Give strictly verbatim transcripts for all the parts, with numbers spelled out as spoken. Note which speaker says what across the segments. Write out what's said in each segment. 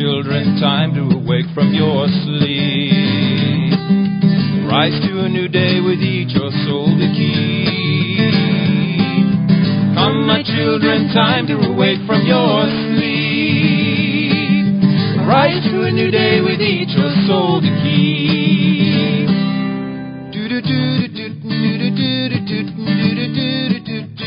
Speaker 1: children, time to awake from your sleep. Rise to a new day with each your soul to keep. Come, my children, time to awake from your sleep. Rise to a new day with each your soul to keep. Do do do do do do do do do do do.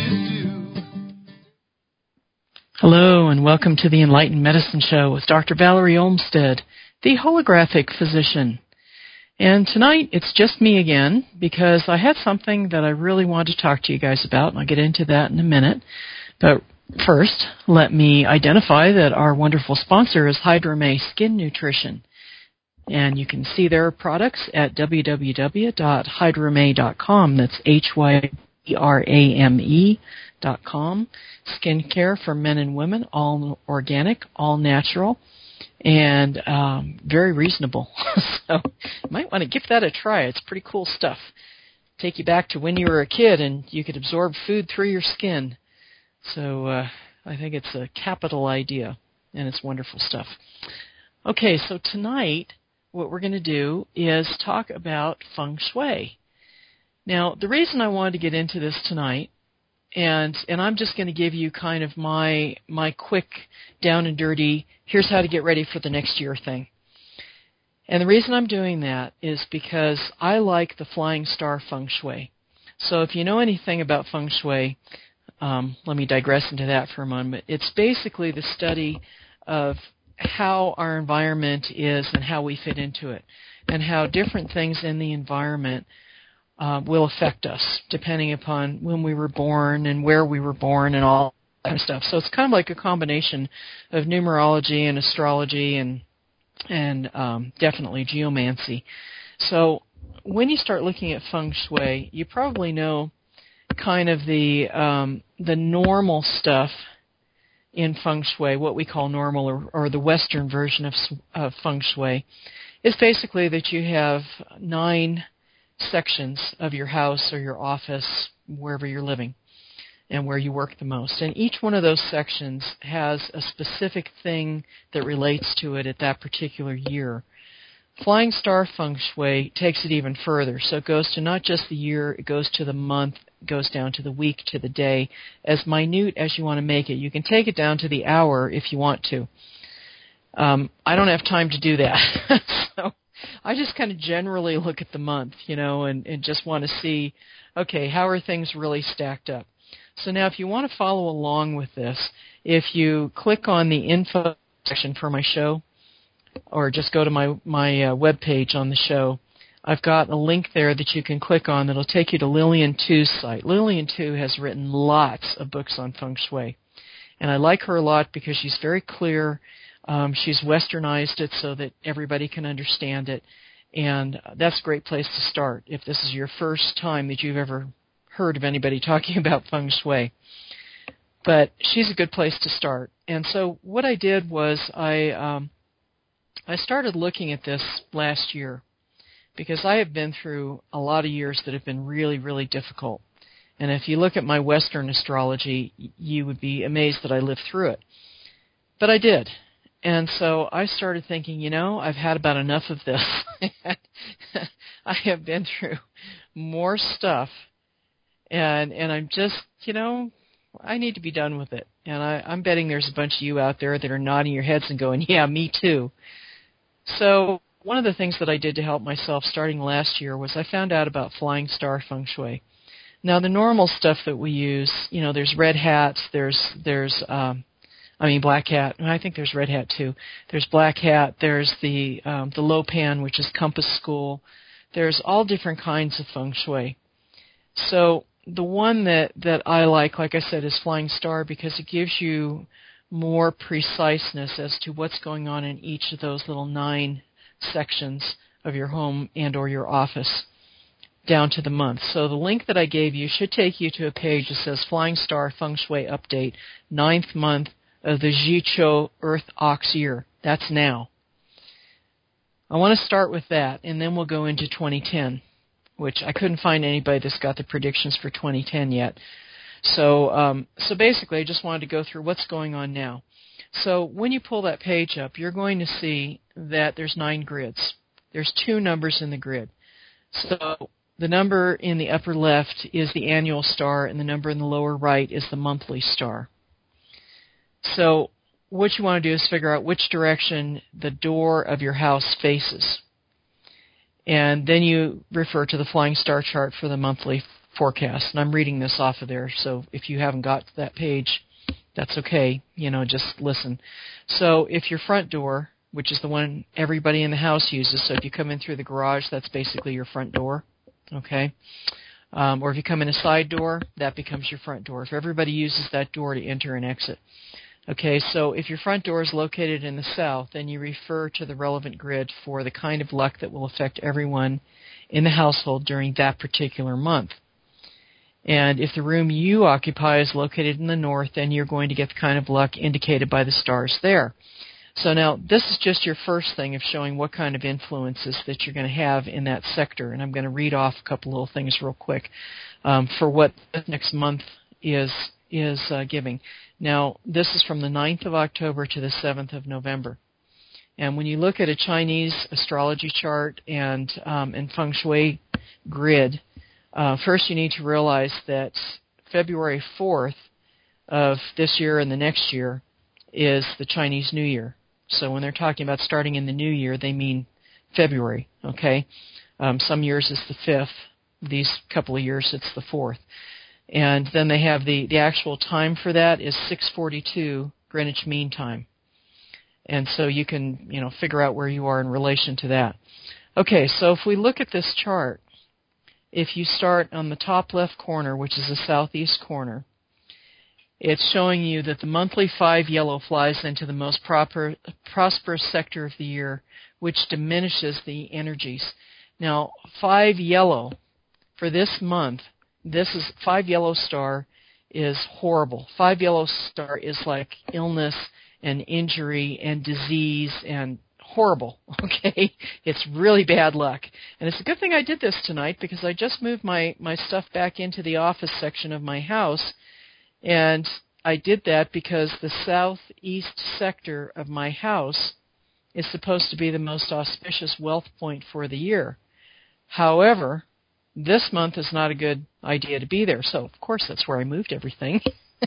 Speaker 2: Hello, and welcome to the Enlightened Medicine Show with Doctor Valerie Olmstead, the holographic physician. And tonight, it's just me again, because I had something that I really wanted to talk to you guys about, and I'll get into that in a minute. But first, let me identify that our wonderful sponsor is Hydrame Skin Nutrition. And you can see their products at w w w dot hydrame dot com. That's H Y D R A M E dot com. Skincare for men and women, all organic, all natural, and um, very reasonable. So you might want to give that a try. It's pretty cool stuff. Take you back to when you were a kid and you could absorb food through your skin. So uh, I think it's a capital idea, and it's wonderful stuff. Okay, so tonight what we're going to do is talk about feng shui. Now, the reason I wanted to get into this tonight, and and I'm just going to give you kind of my my quick, down and dirty, here's how to get ready for the next year thing. And the reason I'm doing that is because I like the Flying Star Feng Shui. So if you know anything about Feng Shui, um, let me digress into that for a moment. It's basically the study of how our environment is and how we fit into it, and how different things in the environment uh, will affect us depending upon when we were born and where we were born and all that kind of stuff. So it's kind of like a combination of numerology and astrology and and um, definitely geomancy. So when you start looking at feng shui, you probably know kind of the um, the normal stuff in feng shui, what we call normal, or, or the Western version of, of feng shui, is basically that you have nine sections of your house or your office, wherever you're living, and where you work the most. And each one of those sections has a specific thing that relates to it at that particular year. Flying Star Feng Shui takes it even further. So it goes to not just the year, it goes to the month, it goes down to the week, to the day, as minute as you want to make it. You can take it down to the hour if you want to. Um, I don't have time to do that. So I just kind of generally look at the month, you know, and, and just want to see, okay, how are things really stacked up? So now if you want to follow along with this, if you click on the info section for my show, or just go to my, my uh, web page on the show, I've got a link there that you can click on that will take you to Lillian Tu's site. Lillian Tu has written lots of books on feng shui, and I like her a lot because she's very clear. Um, she's westernized it so that everybody can understand it, and that's a great place to start if this is your first time that you've ever heard of anybody talking about feng shui. But she's a good place to start. And so what I did was I um, I started looking at this last year because I have been through a lot of years that have been really, really difficult. And if you look at my Western astrology, you would be amazed that I lived through it. But I did. And so I started thinking, you know, I've had about enough of this. I have been through more stuff, and and I'm just, you know, I need to be done with it. And I, I'm betting there's a bunch of you out there that are nodding your heads and going, yeah, me too. So one of the things that I did to help myself starting last year was I found out about Flying Star Feng Shui. Now, the normal stuff that we use, you know, there's red hats, there's, there's um, I mean, black hat. I think there's red hat, too. There's black hat. There's the um, the Lopan, which is Compass School. There's all different kinds of feng shui. So the one that, that I like, like I said, is Flying Star because it gives you more preciseness as to what's going on in each of those little nine sections of your home and or your office down to the month. So the link that I gave you should take you to a page that says Flying Star Feng Shui Update, ninth month of the Jicho Earth Ox year. That's now. I want to start with that, and then we'll go into twenty ten, which I couldn't find anybody that's got the predictions for twenty ten yet. So, um, so basically, I just wanted to go through what's going on now. So when you pull that page up, you're going to see that there's nine grids. There's two numbers in the grid. So the number in the upper left is the annual star, and the number in the lower right is the monthly star. So what you want to do is figure out which direction the door of your house faces. And then you refer to the flying star chart for the monthly forecast. And I'm reading this off of there, so if you haven't got to that page, that's okay. You know, just listen. So if your front door, which is the one everybody in the house uses, so if you come in through the garage, that's basically your front door, okay? Um, or if you come in a side door, that becomes your front door. If everybody uses that door to enter and exit. Okay, so if your front door is located in the south, then you refer to the relevant grid for the kind of luck that will affect everyone in the household during that particular month. And if the room you occupy is located in the north, then you're going to get the kind of luck indicated by the stars there. So now, this is just your first thing of showing what kind of influences that you're going to have in that sector. And I'm going to read off a couple little things real quick um, for what the next month is is uh, giving. Now, this is from the ninth of October to the seventh of November. And when you look at a Chinese astrology chart and, um, and feng shui grid, uh, first you need to realize that February fourth of this year and the next year is the Chinese New Year. So when they're talking about starting in the new year, they mean February, okay? Um, some years it's the fifth. These couple of years it's the fourth. And then they have the, the actual time for that is six forty-two Greenwich Mean Time. And so you can, you know, figure out where you are in relation to that. Okay, so if we look at this chart, if you start on the top left corner, which is the southeast corner, it's showing you that the monthly five yellow flies into the most proper, prosperous sector of the year, which diminishes the energies. Now, five yellow for this month, this is five yellow star is horrible. Five yellow star is like illness and injury and disease and horrible, okay? It's really bad luck. And it's a good thing I did this tonight because I just moved my, my stuff back into the office section of my house. And I did that because the southeast sector of my house is supposed to be the most auspicious wealth point for the year. However, this month is not a good idea to be there. So, of course, that's where I moved everything.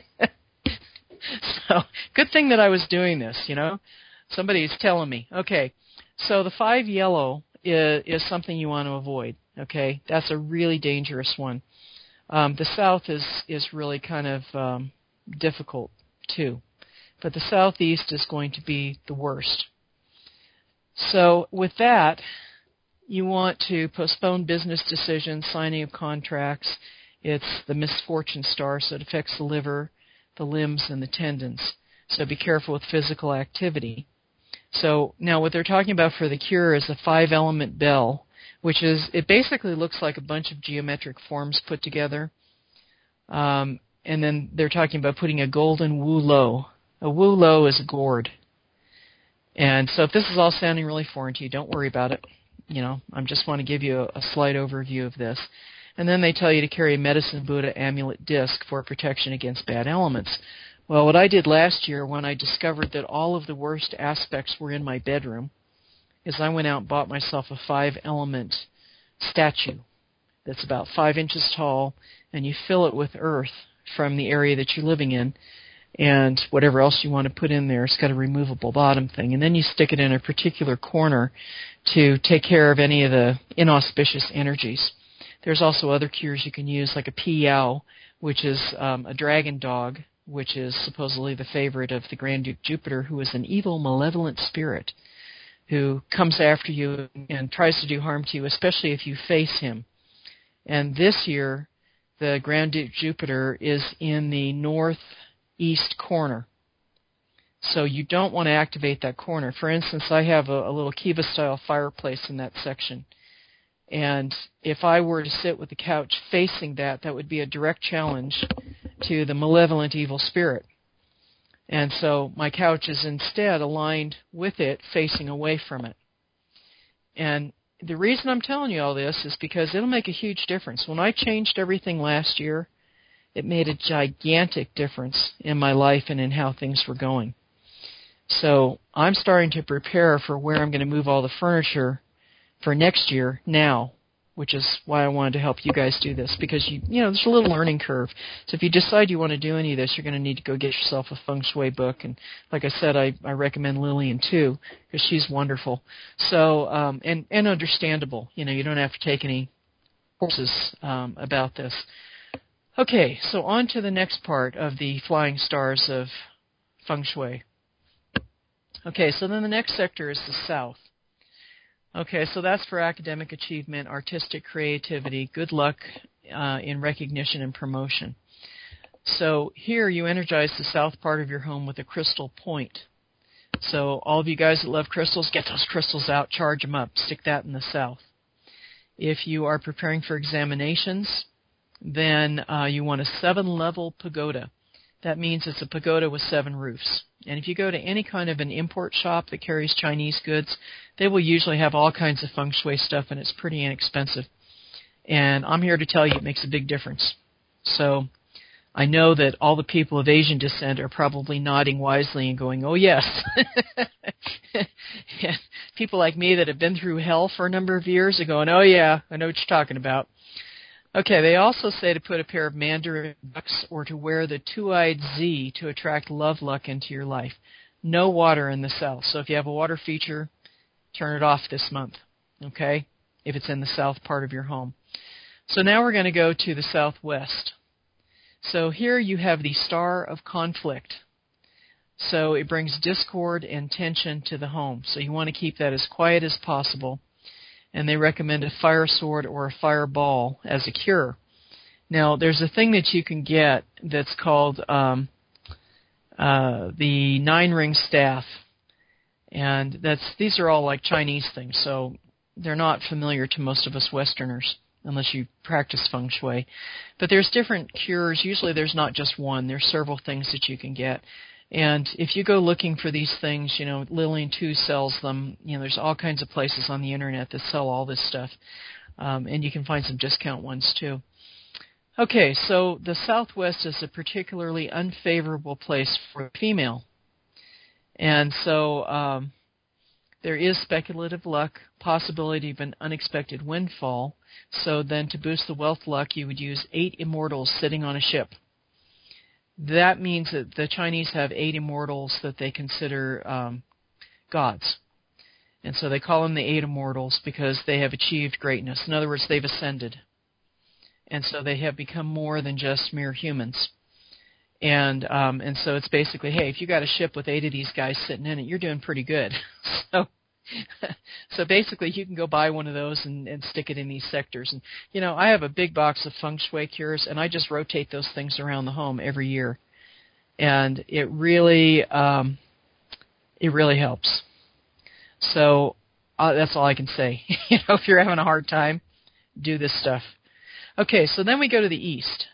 Speaker 2: So, good thing that I was doing this, you know. Somebody's telling me. Okay, so the five yellow is, is something you want to avoid, okay? That's a really dangerous one. Um, the south is, is really kind of um, difficult, too. But the southeast is going to be the worst. So with that, you want to postpone business decisions, signing of contracts. It's the misfortune star, so it affects the liver, the limbs, and the tendons. So be careful with physical activity. So now what they're talking about for the cure is a five-element bell, which is, it basically looks like a bunch of geometric forms put together. Um, and then they're talking about putting a golden wu lo. A wu lo is a gourd. And so if this is all sounding really foreign to you, don't worry about it. You know, I just want to give you a, a slight overview of this. And then they tell you to carry a Medicine Buddha amulet disc for protection against bad elements. Well, what I did last year when I discovered that all of the worst aspects were in my bedroom is I went out and bought myself a five-element statue that's about five inches tall, and you fill it with earth from the area that you're living in, and whatever else you want to put in there. It's got a removable bottom thing. And then you stick it in a particular corner to take care of any of the inauspicious energies. There's also other cures you can use, like a Piao, which is um, a dragon dog, which is supposedly the favorite of the Grand Duke Jupiter, who is an evil, malevolent spirit who comes after you and tries to do harm to you, especially if you face him. And this year, the Grand Duke Jupiter is in the northeast corner. So you don't want to activate that corner. For instance, I have a, a little Kiva-style fireplace in that section. And if I were to sit with the couch facing that, that would be a direct challenge to the malevolent evil spirit. And so my couch is instead aligned with it, facing away from it. And the reason I'm telling you all this is because it'll make a huge difference. When I changed everything last year, it made a gigantic difference in my life and in how things were going. So I'm starting to prepare for where I'm going to move all the furniture for next year now, which is why I wanted to help you guys do this, because you you know there's a little learning curve. So if you decide you want to do any of this, you're going to need to go get yourself a feng shui book. And like I said, I, I recommend Lillian too, because she's wonderful. So um, and and understandable. You know, you don't have to take any courses um, about this. Okay, so on to the next part of the flying stars of feng shui. Okay, so then the next sector is the south. Okay, so that's for academic achievement, artistic creativity, good luck uh, in recognition and promotion. So here you energize the south part of your home with a crystal point. So all of you guys that love crystals, get those crystals out, charge them up, stick that in the south. If you are preparing for examinations, then uh, you want a seven-level pagoda. That means it's a pagoda with seven roofs. And if you go to any kind of an import shop that carries Chinese goods, they will usually have all kinds of feng shui stuff, and it's pretty inexpensive. And I'm here to tell you it makes a big difference. So I know that all the people of Asian descent are probably nodding wisely and going, oh, yes. Yeah. People like me that have been through hell for a number of years are going, oh, yeah, I know what you're talking about. Okay, they also say to put a pair of mandarin ducks or to wear the two-eyed Z to attract love luck into your life. No water in the south. So if you have a water feature, turn it off this month, okay, if it's in the south part of your home. So now we're going to go to the southwest. So here you have the star of conflict. So it brings discord and tension to the home. So you want to keep that as quiet as possible. And they recommend a fire sword or a fireball as a cure. Now, there's a thing that you can get that's called um, uh, the nine-ring staff. And that's these are all like Chinese things, so they're not familiar to most of us Westerners unless you practice feng shui. But there's different cures. Usually there's not just one. There's several things that you can get. And if you go looking for these things, you know, Lillian too sells them. You know, there's all kinds of places on the Internet that sell all this stuff. Um, and you can find some discount ones too. Okay, so the Southwest is a particularly unfavorable place for a female. And so um, there is speculative luck, possibility of an unexpected windfall. So then to boost the wealth luck, you would use eight immortals sitting on a ship. That means that the Chinese have eight immortals that they consider um, gods. And so they call them the eight immortals because they have achieved greatness. In other words, they've ascended. And so they have become more than just mere humans. And um, and so it's basically, hey, if you got a ship with eight of these guys sitting in it, you're doing pretty good. so so basically you can go buy one of those and, and stick it in these sectors. And, you know, I have a big box of feng shui cures, and I just rotate those things around the home every year. And it really, um, it really helps. So uh, that's all I can say. You know, if you're having a hard time, do this stuff. Okay, so then we go to the east.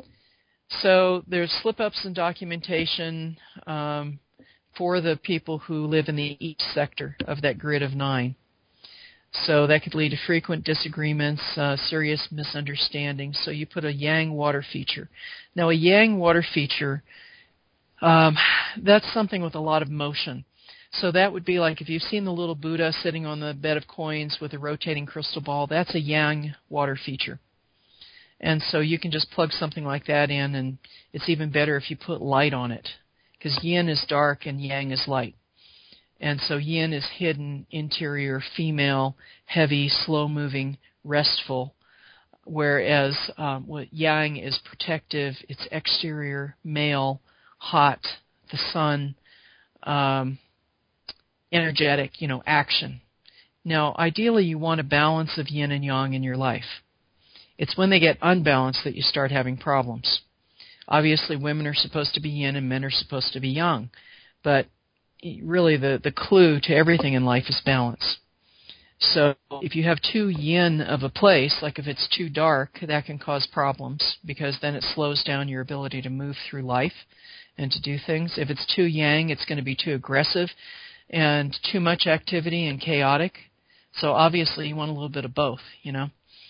Speaker 2: So there's slip-ups in documentation um, for the people who live in the east sector of that grid of nine. So that could lead to frequent disagreements, uh, serious misunderstandings. So you put a yang water feature. Now, a yang water feature, um, that's something with a lot of motion. So that would be like if you've seen the little Buddha sitting on the bed of coins with a rotating crystal ball, that's a yang water feature. And so you can just plug something like that in, and it's even better if you put light on it, because yin is dark and yang is light. And so yin is hidden, interior, female, heavy, slow-moving, restful, whereas um, what yang is protective, it's exterior, male, hot, the sun, um, energetic, you know, action. Now, ideally, you want a balance of yin and yang in your life. It's when they get unbalanced that you start having problems. Obviously, women are supposed to be yin and men are supposed to be yang. But really, the, the clue to everything in life is balance. So if you have too yin of a place, like if it's too dark, that can cause problems because then it slows down your ability to move through life and to do things. If it's too yang, it's going to be too aggressive and too much activity and chaotic. So obviously, you want a little bit of both, you know.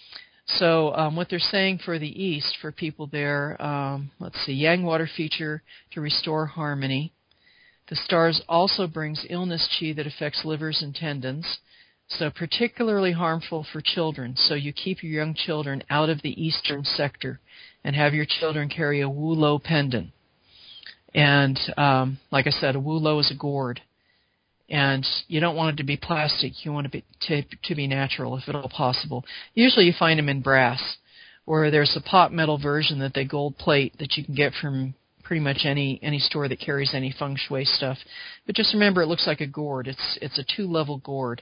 Speaker 2: So um, what they're saying for the East, for people there, um, let's see, Yang water feature to restore harmony. The stars also brings illness chi that affects livers and tendons, so particularly harmful for children. So you keep your young children out of the eastern sector and have your children carry a Wu Lo pendant. And um, like I said, a Wu Lo is a gourd. And you don't want it to be plastic. You want it to be, to, to be natural, if at all possible. Usually you find them in brass, or there's a pot metal version that they gold plate that you can get from pretty much any any store that carries any feng shui stuff. But just remember, it looks like a gourd. It's it's a two-level gourd.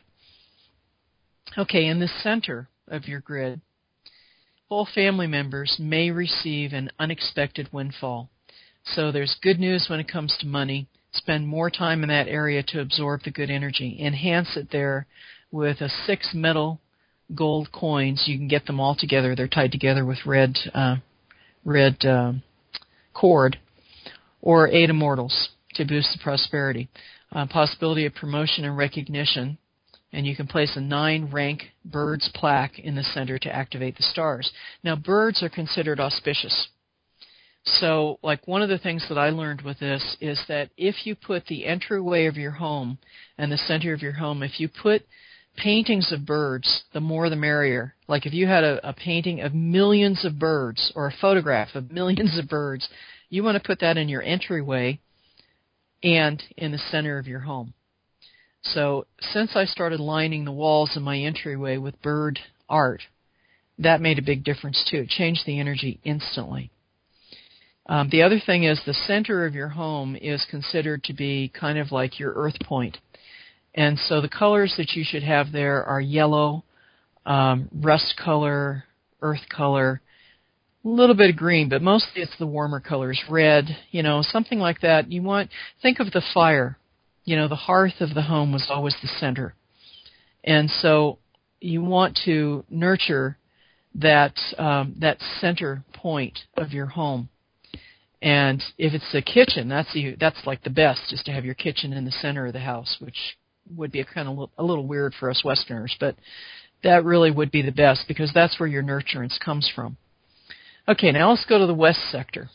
Speaker 2: Okay, in the center of your grid, full family members may receive an unexpected windfall. So there's good news when it comes to money. Spend more time in that area to absorb the good energy. Enhance it there with a six metal gold coins. You can get them all together. They're tied together with red uh, red uh, cord, or eight immortals to boost the prosperity. Uh, possibility of promotion and recognition. And you can place a nine-rank birds plaque in the center to activate the stars. Now, birds are considered auspicious. So, like, one of the things that I learned with this is that if you put the entryway of your home and the center of your home, if you put paintings of birds, the more the merrier. Like if you had a, a painting of millions of birds or a photograph of millions of birds, you want to put that in your entryway and in the center of your home. So since I started lining the walls of my entryway with bird art, that made a big difference too. It changed the energy instantly. Um, the other thing is the center of your home is considered to be kind of like your earth point. And so the colors that you should have there are yellow, um, rust color, earth color, a little bit of green, but mostly it's the warmer colors, red, you know, something like that. You want, think of the fire. You know, the hearth of the home was always the center. And so you want to nurture that um, that center point of your home. And if it's a kitchen, that's the, that's like the best, is to have your kitchen in the center of the house, which would be a kind of a little weird for us Westerners, but that really would be the best because that's where your nurturance comes from. Okay, now let's go to the west sector.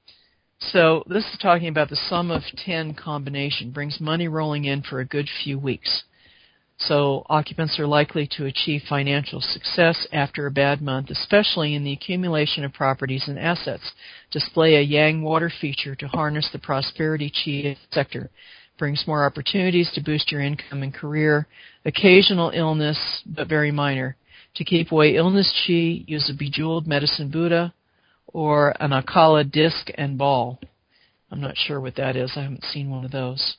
Speaker 2: So this is talking about the sum of ten combination, brings money rolling in for a good few weeks. So occupants are likely to achieve financial success after a bad month, especially in the accumulation of properties and assets. Display a Yang water feature to harness the prosperity chi sector. Brings more opportunities to boost your income and career. Occasional illness, but very minor. To keep away illness chi, use a bejeweled medicine Buddha or an Akala disc and ball. I'm not sure what that is. I haven't seen one of those.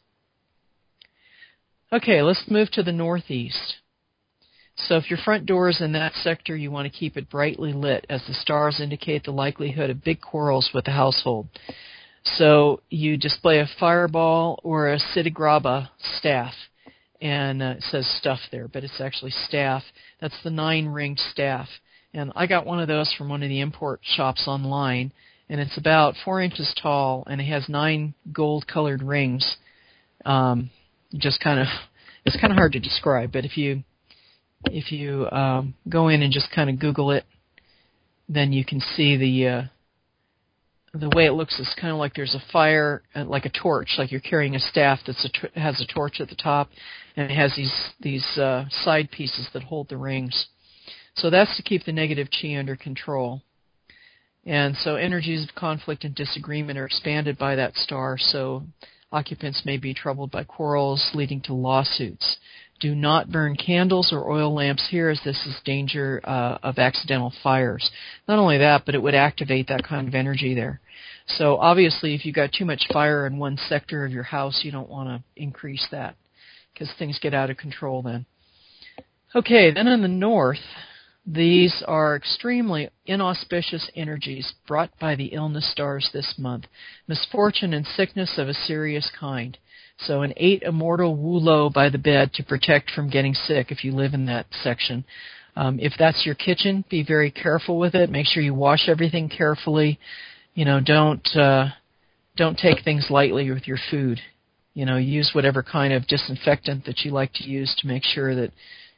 Speaker 2: Okay, let's move to the northeast. So if your front door is in that sector, you want to keep it brightly lit, as the stars indicate the likelihood of big quarrels with the household. So you display a fireball or a Siddhigrabha staff, and uh, it says stuff there, but it's actually staff. That's the nine-ringed staff. And I got one of those from one of the import shops online, and it's about four inches tall, and it has nine gold-colored rings. Um, just kind of, it's kind of hard to describe, but if you if you um, go in and just kind of Google it, then you can see the uh, the way it looks is kind of like there's a fire, uh, like a torch, like you're carrying a staff that t- has a torch at the top, and it has these these uh, side pieces that hold the rings. So that's to keep the negative chi under control. And so energies of conflict and disagreement are expanded by that star, so occupants may be troubled by quarrels leading to lawsuits. Do not burn candles or oil lamps here, as this is danger uh, of accidental fires. Not only that, but it would activate that kind of energy there. So obviously, if you've got too much fire in one sector of your house, you don't want to increase that because things get out of control then. Okay, then in the north, these are extremely inauspicious energies brought by the illness stars this month. Misfortune and sickness of a serious kind. So an eight immortal Wu Lo by the bed to protect from getting sick if you live in that section. Um, if that's your kitchen, be very careful with it. Make sure you wash everything carefully. You know, don't uh, don't take things lightly with your food. You know, use whatever kind of disinfectant that you like to use to make sure that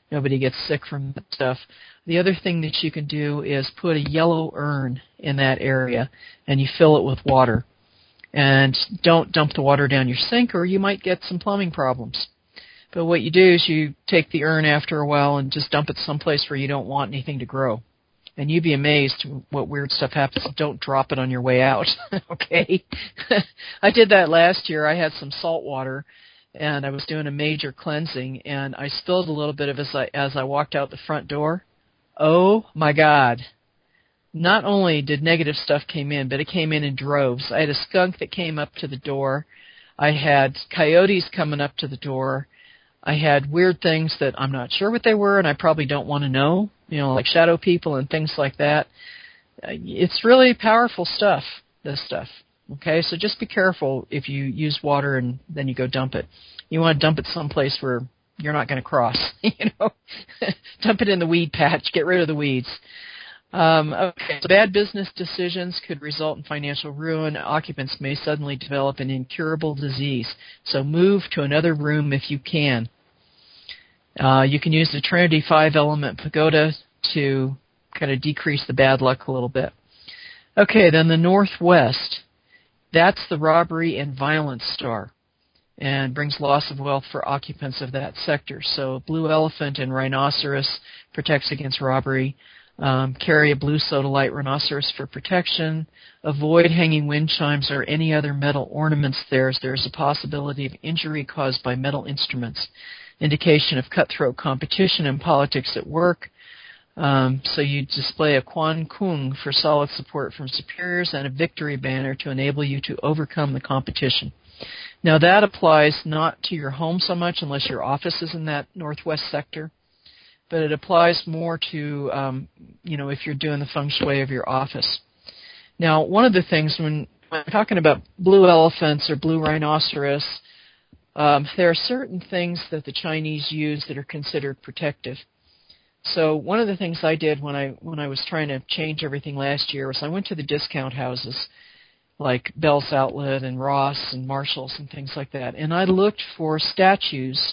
Speaker 2: Nobody gets sick from that stuff. The other thing that you can do is put a yellow urn in that area, and you fill it with water. And don't dump the water down your sink, or you might get some plumbing problems. But what you do is you take the urn after a while and just dump it someplace where you don't want anything to grow. And you'd be amazed what weird stuff happens. Don't drop it on your way out, okay? I did that last year. I had some salt water, and I was doing a major cleansing, and I spilled a little bit of it as I, as I walked out the front door. Oh, my God. Not only did negative stuff came in, but it came in in droves. I had a skunk that came up to the door. I had coyotes coming up to the door. I had weird things that I'm not sure what they were, and I probably don't want to know, you know, like shadow people and things like that. It's really powerful stuff, this stuff. Okay, so just be careful if you use water and then you go dump it. You want to dump it someplace where you're not going to cross, you know. Dump it in the weed patch. Get rid of the weeds. Um, okay, so bad business decisions could result in financial ruin. Occupants may suddenly develop an incurable disease. So move to another room if you can. Uh, you can use the Trinity five-element pagoda to kind of decrease the bad luck a little bit. Okay, then the Northwest. That's the robbery and violence star, and brings loss of wealth for occupants of that sector. So blue elephant and rhinoceros protects against robbery. Um, carry a blue sodalite rhinoceros for protection. Avoid hanging wind chimes or any other metal ornaments there, as there's a possibility of injury caused by metal instruments. Indication of cutthroat competition in politics at work. Um, so you display a Quan Kung for solid support from superiors and a victory banner to enable you to overcome the competition. Now that applies not to your home so much unless your office is in that northwest sector, but it applies more to, um, you know, if you're doing the feng shui of your office. Now, one of the things when I'm talking about blue elephants or blue rhinoceros, um, there are certain things that the Chinese use that are considered protective. So one of the things I did when I when I was trying to change everything last year was I went to the discount houses like Bell's Outlet and Ross and Marshall's and things like that, and I looked for statues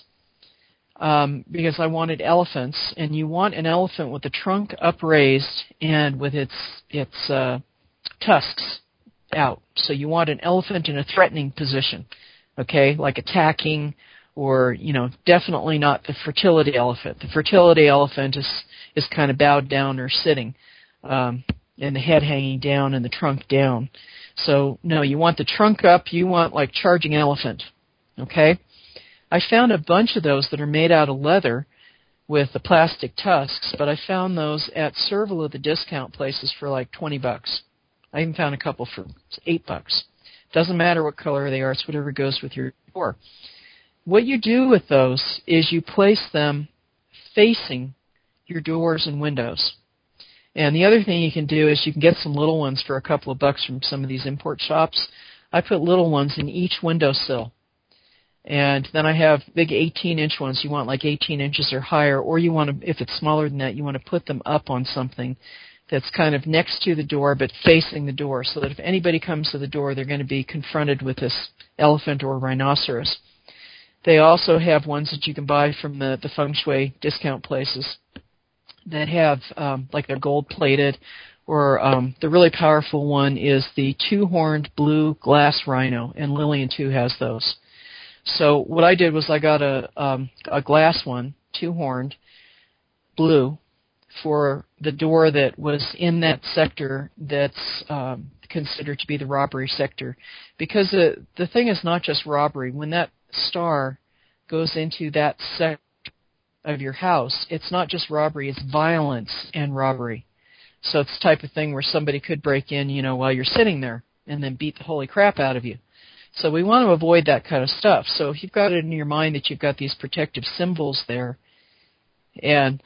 Speaker 2: um, because I wanted elephants, and you want an elephant with the trunk upraised and with its its uh, tusks out. So you want an elephant in a threatening position, okay, like attacking. Or, you know, definitely not the fertility elephant. The fertility elephant is, is kind of bowed down or sitting, um, and the head hanging down and the trunk down. So, no, you want the trunk up. You want, like, charging elephant, okay? I found a bunch of those that are made out of leather with the plastic tusks, but I found those at several of the discount places for, like, twenty bucks. I even found a couple for eight bucks. Doesn't matter what color they are. It's whatever goes with your decor. What you do with those is you place them facing your doors and windows. And the other thing you can do is you can get some little ones for a couple of bucks from some of these import shops. I put little ones in each windowsill. And then I have big eighteen-inch ones. You want like eighteen inches or higher, or you want to, if it's smaller than that, you want to put them up on something that's kind of next to the door but facing the door, so that if anybody comes to the door, they're going to be confronted with this elephant or rhinoceros. They also have ones that you can buy from the, the feng shui discount places that have, um, like they're gold-plated, or um, the really powerful one is the two-horned blue glass rhino, and Lillian too has those. So what I did was I got a, um, a glass one, two-horned, blue, for the door that was in that sector that's um, considered to be the robbery sector. Because the, the thing is not just robbery. When that star goes into that sector of your house, it's not just robbery, it's violence and robbery. So it's the type of thing where somebody could break in, you know, while you're sitting there and then beat the holy crap out of you. So we want to avoid that kind of stuff. So if you've got it in your mind that you've got these protective symbols there, and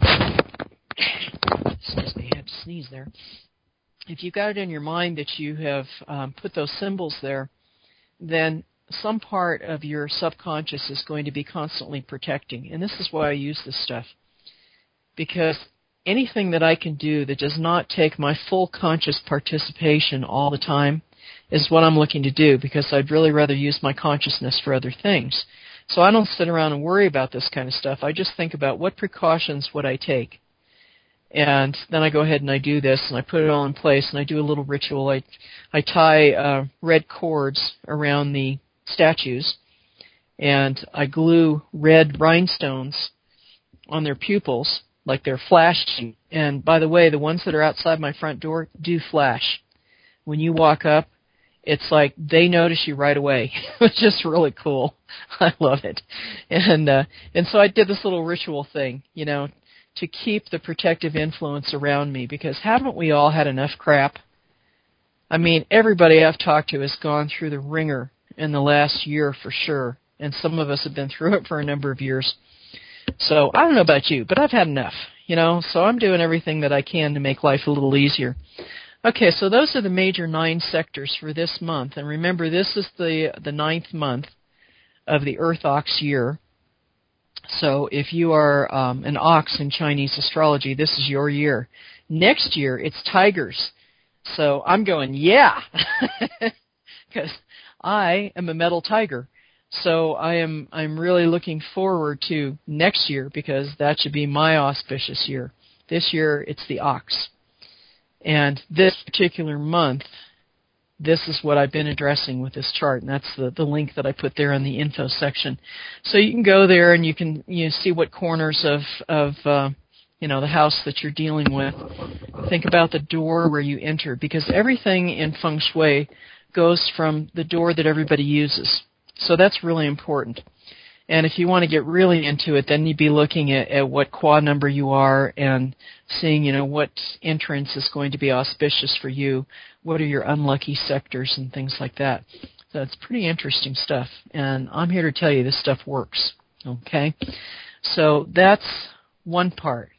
Speaker 2: excuse me, I had to sneeze there. If you've got it in your mind that you have um, put those symbols there, then some part of your subconscious is going to be constantly protecting. And this is why I use this stuff. Because anything that I can do that does not take my full conscious participation all the time is what I'm looking to do, because I'd really rather use my consciousness for other things. So I don't sit around and worry about this kind of stuff. I just think about what precautions would I take. And then I go ahead and I do this, and I put it all in place, and I do a little ritual. I, I tie uh, red cords around the statues, and I glue red rhinestones on their pupils, like they're flashing. And by the way, the ones that are outside my front door do flash. When you walk up, it's like they notice you right away. It's just really cool. I love it. And uh, and so I did this little ritual thing, you know, to keep the protective influence around me, because haven't we all had enough crap? I mean, everybody I've talked to has gone through the ringer in the last year for sure, and some of us have been through it for a number of years. So I don't know about you, but I've had enough, you know, so I'm doing everything that I can to make life a little easier. Okay, so those are the major nine sectors for this month. And remember, this is the the ninth month of the Earth Ox year. So if you are um, an ox in Chinese astrology, this is your year. Next year, it's tigers. So I'm going, yeah, because I am a metal tiger. So I am I'm really looking forward to next year, because that should be my auspicious year. This year, it's the ox. And this particular month, this is what I've been addressing with this chart, and that's the, the link that I put there in the info section. So you can go there and you can you know, see what corners of, of uh, you know, the house that you're dealing with. Think about the door where you enter, because everything in Feng Shui goes from the door that everybody uses. So that's really important. And if you want to get really into it, then you'd be looking at, at what qua number you are and seeing, you know, what entrance is going to be auspicious for you, what are your unlucky sectors and things like that. So it's pretty interesting stuff. And I'm here to tell you this stuff works, okay? So that's one part.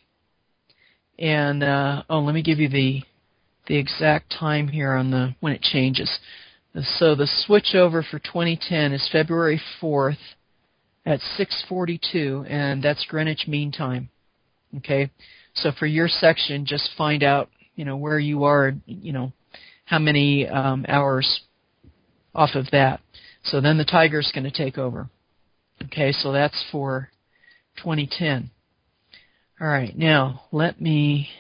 Speaker 2: And, uh, oh, let me give you the the exact time here on the when it changes. So the switch over for twenty ten is February fourth. At six forty-two, and that's Greenwich Mean Time. Okay, so for your section, just find out, you know, where you are, you know, how many um, hours off of that. So then the tiger's going to take over. Okay, so that's for twenty ten. All right, now let me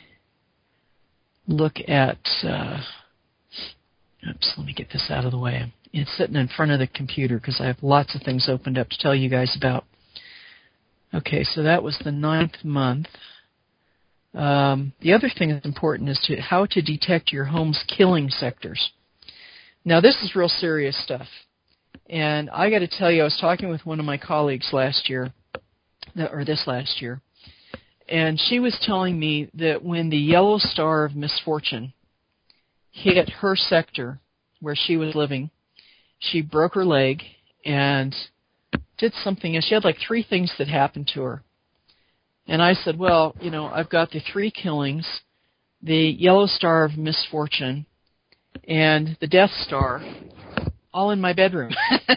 Speaker 2: look at. Uh, oops, let me get this out of the way. It's sitting in front of the computer because I have lots of things opened up to tell you guys about. Okay, so that was the ninth month. Um, the other thing that's important is to how to detect your home's killing sectors. Now, this is real serious stuff. And I got to tell you, I was talking with one of my colleagues last year, or this last year, and she was telling me that when the yellow star of misfortune hit her sector where she was living, she broke her leg and did something, and she had like three things that happened to her. And I said, well, you know, I've got the three killings, the yellow star of misfortune, and the Death Star, all in my bedroom.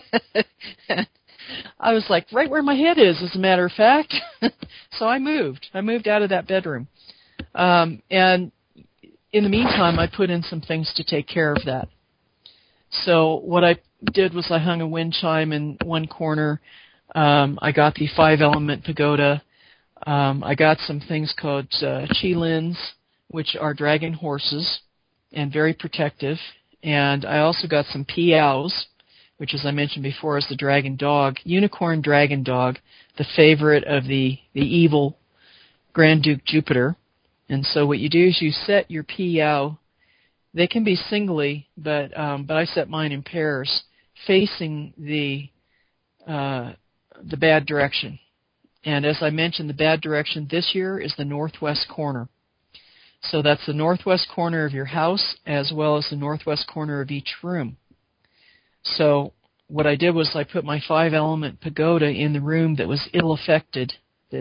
Speaker 2: I was like, right where my head is, as a matter of fact. So I moved. I moved out of that bedroom. Um, and in the meantime, I put in some things to take care of that. So what I did was I hung a wind chime in one corner. Um, I got the five-element pagoda. Um, I got some things called uh, qilins, which are dragon horses and very protective. And I also got some piaos, which, as I mentioned before, is the dragon dog, unicorn dragon dog, the favorite of the, the evil Grand Duke Jupiter. And so what you do is you set your piao. They can be singly, but um, but I set mine in pairs, facing the uh, the bad direction. And as I mentioned, the bad direction this year is the northwest corner. So that's the northwest corner of your house as well as the northwest corner of each room. So what I did was I put my five-element pagoda in the room that was ill-affected,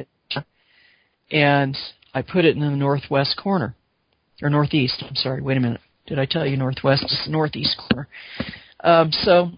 Speaker 2: and I put it in the northwest corner, or northeast. I'm sorry, wait a minute. Did I tell you northwest? It's the northeast corner. Um, so,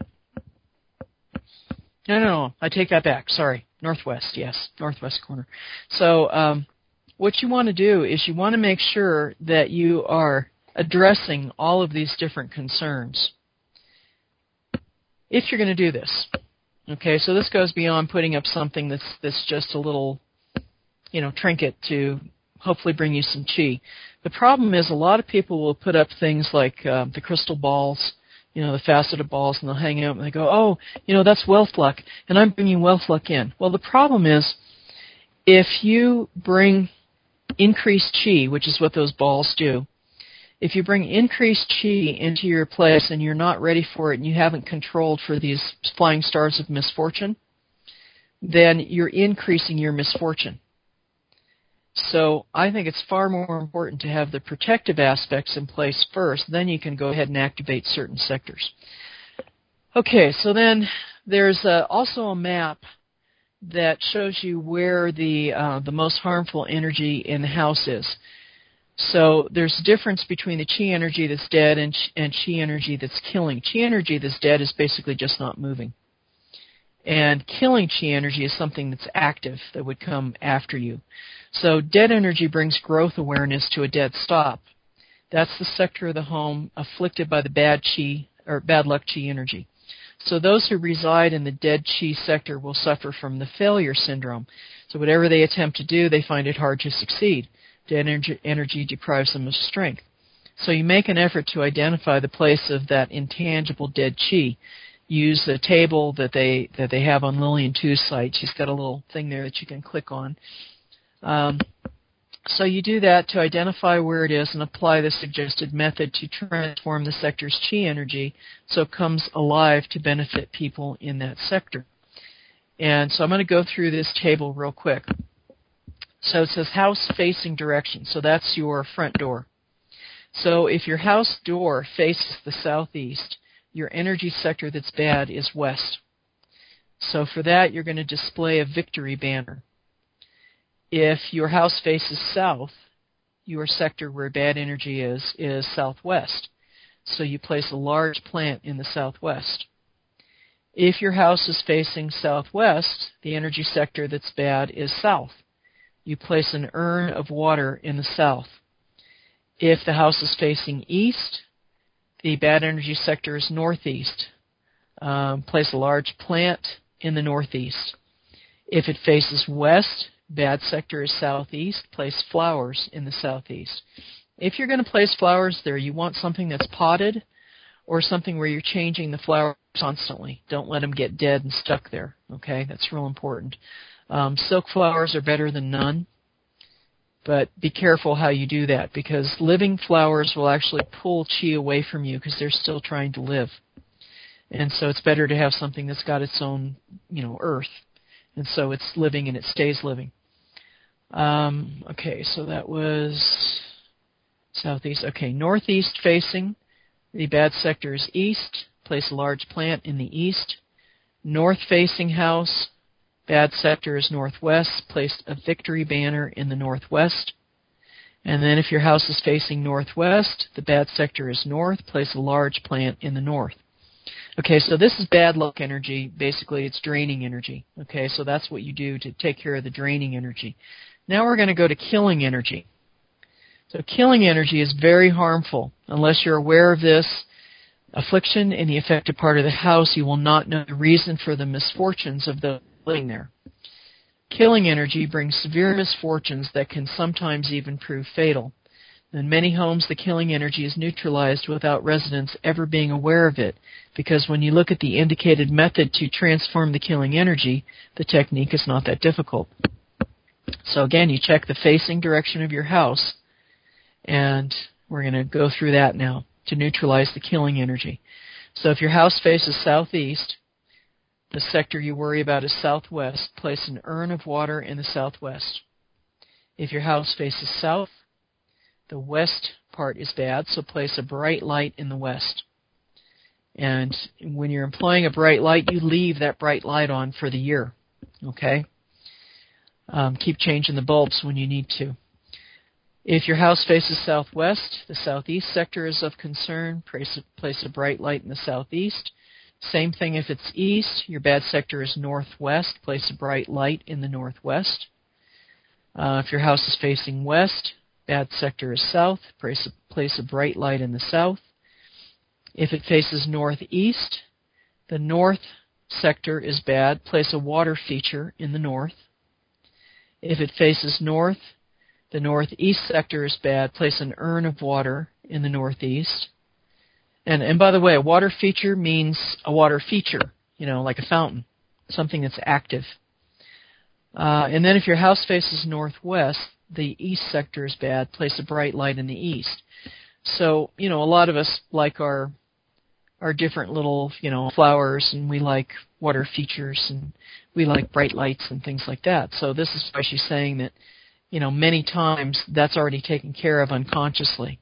Speaker 2: no, no, no, I take that back. Sorry, northwest, yes, northwest corner. So um, what you want to do is you want to make sure that you are addressing all of these different concerns. If you're going to do this, Okay, so this goes beyond putting up something that's that's just a little, you know, trinket to hopefully bring you some chi. The problem is a lot of people will put up things like uh, the crystal balls, you know, the faceted balls, and they'll hang out and they go, oh, you know, that's wealth luck, and I'm bringing wealth luck in. Well, the problem is if you bring increased chi, which is what those balls do, if you bring increased chi into your place and you're not ready for it and you haven't controlled for these flying stars of misfortune, then you're increasing your misfortune. So I think it's far more important to have the protective aspects in place first, then you can go ahead and activate certain sectors. Okay, so then there's uh, also a map that shows you where the uh, the most harmful energy in the house is. So there's a difference between the chi energy that's dead and, ch- and chi energy that's killing. Chi energy that's dead is basically just not moving. And killing chi energy is something that's active that would come after you. So dead energy brings growth awareness to a dead stop. That's the sector of the home afflicted by the bad chi or bad luck chi energy. So those who reside in the dead chi sector will suffer from the failure syndrome. So whatever they attempt to do, they find it hard to succeed. Dead energy, energy deprives them of strength. So you make an effort to identify the place of that intangible dead chi. Use the table that they that they have on Lillian Tu's site. She's got a little thing there that you can click on. Um, so you do that to identify where it is and apply the suggested method to transform the sector's chi energy so it comes alive to benefit people in that sector. And so I'm going to go through this table real quick. So it says house facing direction. So that's your front door. So if your house door faces the southeast, your energy sector that's bad is west. So for that, you're going to display a victory banner. If your house faces south, your sector where bad energy is, is southwest. So you place a large plant in the southwest. If your house is facing southwest, the energy sector that's bad is south. You place an urn of water in the south. If the house is facing east, the bad energy sector is northeast. Um, place a large plant in the northeast. If it faces west, bad sector is southeast. Place flowers in the southeast. If you're going to place flowers there, you want something that's potted or something where you're changing the flowers constantly. Don't let them get dead and stuck there. Okay, that's real important. Um, silk flowers are better than none. But be careful how you do that, because living flowers will actually pull chi away from you because they're still trying to live. And so it's better to have something that's got its own, you know, earth. And so it's living and it stays living. Um, okay, so that was southeast. Okay, northeast facing. The bad sector is east. Place a large plant in the east. North facing house. Bad sector is northwest. Place a victory banner in the northwest. And then if your house is facing northwest, the bad sector is north. Place a large plant in the north. Okay, so this is bad luck energy. Basically, it's draining energy. Okay, so that's what you do to take care of the draining energy. Now we're going to go to killing energy. So killing energy is very harmful. Unless you're aware of this affliction in the affected part of the house, you will not know the reason for the misfortunes of the living there. Killing energy brings severe misfortunes that can sometimes even prove fatal. In many homes, the killing energy is neutralized without residents ever being aware of it, because when you look at the indicated method to transform the killing energy, the technique is not that difficult. So again, you check the facing direction of your house, and we're going to go through that now to neutralize the killing energy. So if your house faces southeast, the sector you worry about is southwest. Place an urn of water in the southwest. If your house faces south, the west part is bad, so place a bright light in the west. And when you're employing a bright light, you leave that bright light on for the year. Okay? Um, keep changing the bulbs when you need to. If your house faces southwest, the southeast sector is of concern. Place a, place a bright light in the southeast. Same thing if it's east. Your bad sector is northwest. Place a bright light in the northwest. Uh, if your house is facing west, bad sector is south. Place a, place a bright light in the south. If it faces northeast, the north sector is bad, place a water feature in the north. If it faces north, the northeast sector is bad, place an urn of water in the northeast. And, and by the way, a water feature means a water feature, you know, like a fountain, something that's active. Uh, and then if your house faces northwest, the east sector is bad, place a bright light in the east. So, you know, a lot of us like our our different little, you know, flowers, and we like water features, and we like bright lights and things like that. So this is why she's saying that, you know, many times that's already taken care of unconsciously.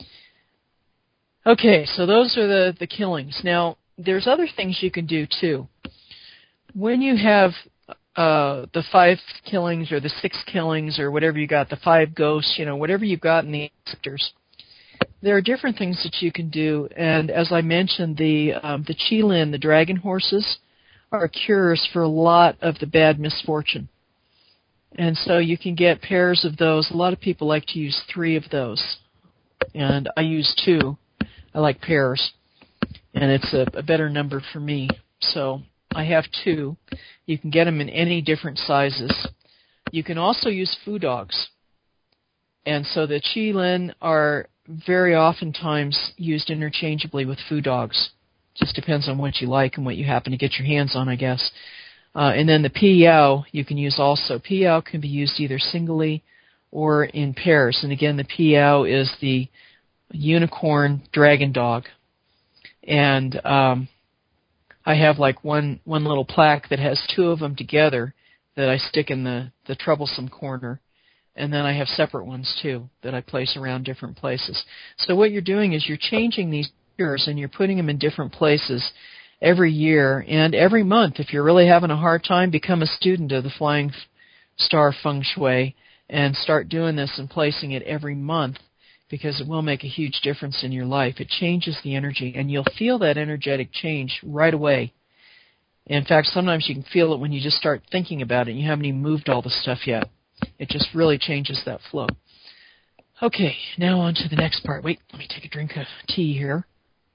Speaker 2: Okay, so those are the, the killings. Now, there's other things you can do, too. When you have uh, the five killings or the six killings or whatever you got, the five ghosts, you know, whatever you've got in the sectors, there are different things that you can do. And as I mentioned, the um, the Qilin, the dragon horses, are cures for a lot of the bad misfortune. And so you can get pairs of those. A lot of people like to use three of those, and I use two. I like pairs, and it's a, a better number for me. So I have two. You can get them in any different sizes. You can also use foo dogs. And so the Qilin are very oftentimes used interchangeably with foo dogs. Just depends on what you like and what you happen to get your hands on, I guess. Uh, and then the Piyao you can use also. Piyao can be used either singly or in pairs. And again, the Piyao is the unicorn dragon dog. And um, I have like one, one little plaque that has two of them together that I stick in the, the troublesome corner. And then I have separate ones, too, that I place around different places. So what you're doing is you're changing these years and you're putting them in different places every year and every month. If you're really having a hard time, become a student of the Flying Star Feng Shui and start doing this and placing it every month, because it will make a huge difference in your life. It changes the energy, and you'll feel that energetic change right away. In fact, sometimes you can feel it when you just start thinking about it and you haven't even moved all the stuff yet. It just really changes that flow. Okay, now on to the next part. Wait, let me take a drink of tea here.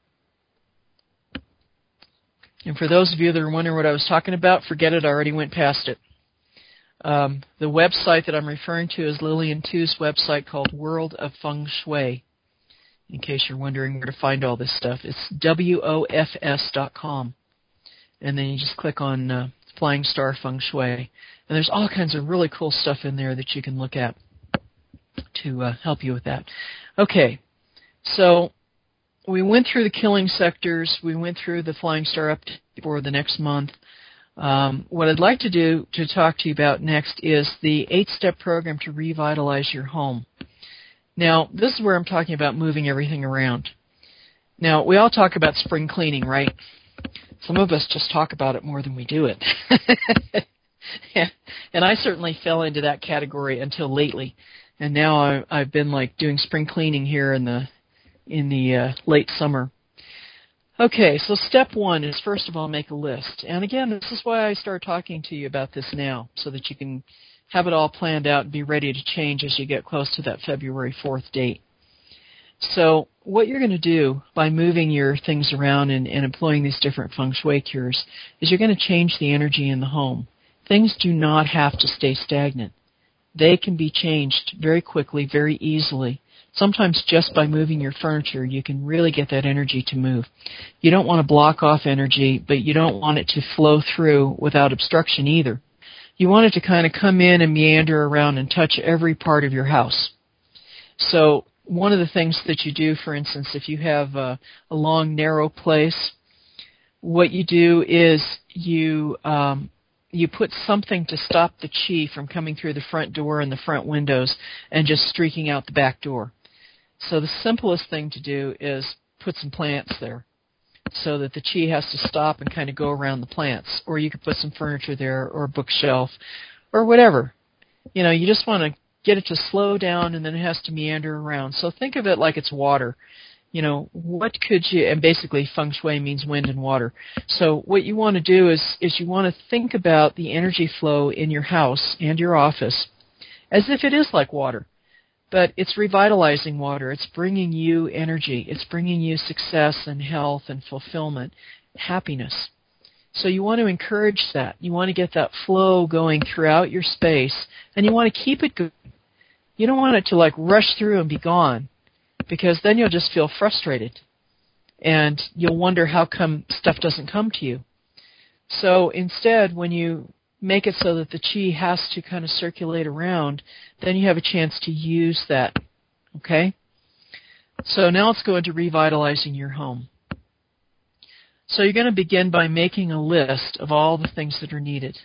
Speaker 2: And for those of you that are wondering what I was talking about, forget it, I already went past it. Um, the website that I'm referring to is Lillian Tu's website called World of Feng Shui. In case you're wondering where to find all this stuff, it's W O F S dot com. And then you just click on uh, Flying Star Feng Shui. And there's all kinds of really cool stuff in there that you can look at to uh, help you with that. Okay, so we went through the killing sectors. We went through the Flying Star up for the next month. Um, what I'd like to do to talk to you about next is the eight-step program to revitalize your home. Now, this is where I'm talking about moving everything around. Now, we all talk about spring cleaning, right? Some of us just talk about it more than we do it. Yeah, and I certainly fell into that category until lately, and now I, I've been like doing spring cleaning here in the in the uh, late summer. Okay, so step one is first of all make a list, and again, this is why I start talking to you about this now, so that you can have it all planned out and be ready to change as you get close to that February fourth date. So what you're going to do by moving your things around and, and employing these different feng shui cures is you're going to change the energy in the home. Things do not have to stay stagnant. They can be changed very quickly, very easily. Sometimes just by moving your furniture, you can really get that energy to move. You don't want to block off energy, but you don't want it to flow through without obstruction either. You want it to kind of come in and meander around and touch every part of your house. So one of the things that you do, for instance, if you have a, a long, narrow place, what you do is you... Um, You put something to stop the chi from coming through the front door and the front windows and just streaking out the back door. So the simplest thing to do is put some plants there so that the chi has to stop and kind of go around the plants. Or you could put some furniture there or a bookshelf or whatever. You know, you just want to get it to slow down and then it has to meander around. So think of it like it's water. You know, what could you, and basically feng shui means wind and water. So what you want to do is, is you want to think about the energy flow in your house and your office as if it is like water. But it's revitalizing water. It's bringing you energy. It's bringing you success and health and fulfillment, happiness. So you want to encourage that. You want to get that flow going throughout your space, and you want to keep it going. You don't want it to like rush through and be gone, because then you'll just feel frustrated, and you'll wonder how come stuff doesn't come to you. So instead, when you make it so that the chi has to kind of circulate around, then you have a chance to use that, okay? So now let's go into revitalizing your home. So you're going to begin by making a list of all the things that are needed.